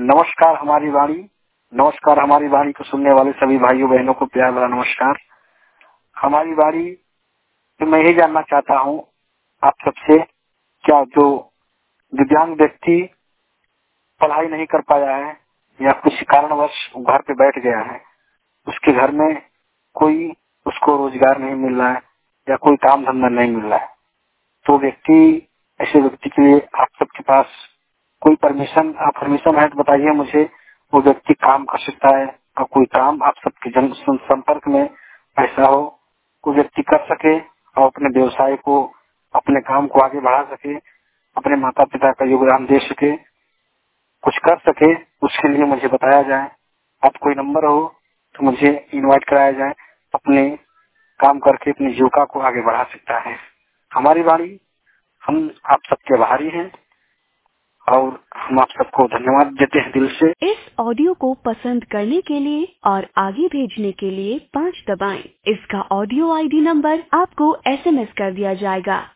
नमस्कार हमारी वाणी, नमस्कार हमारी वाणी को सुनने वाले सभी भाइयों बहनों को प्यार भरा नमस्कार। हमारी वाणी तो मैं यही जानना चाहता हूँ आप सबसे, क्या जो दिव्यांग व्यक्ति पढ़ाई नहीं कर पाया है या कुछ कारणवश घर पे बैठ गया है, उसके घर में कोई उसको रोजगार नहीं मिल रहा है या कोई काम धंधा नहीं मिल रहा है, तो ऐसे व्यक्ति के लिए आप सबके पास कोई परमिशन है तो बताइए मुझे। वो व्यक्ति काम कर सकता है और कोई काम आप सबके जन संपर्क में ऐसा हो, कोई व्यक्ति कर सके और अपने व्यवसाय को, अपने काम को आगे बढ़ा सके, अपने माता पिता का योगदान दे सके, कुछ कर सके, उसके लिए मुझे बताया जाए। आप कोई नंबर हो तो मुझे इनवाइट कराया जाए, अपने काम करके अपनी जीविका को आगे बढ़ा सकता है। हमारी वाणी, हम आप सबके आभारी हैं और हम आप सबको धन्यवाद देते हैं दिल से। इस ऑडियो को पसंद करने के लिए और आगे भेजने के लिए 5 दबाएं। इसका ऑडियो आईडी नंबर आपको SMS कर दिया जाएगा।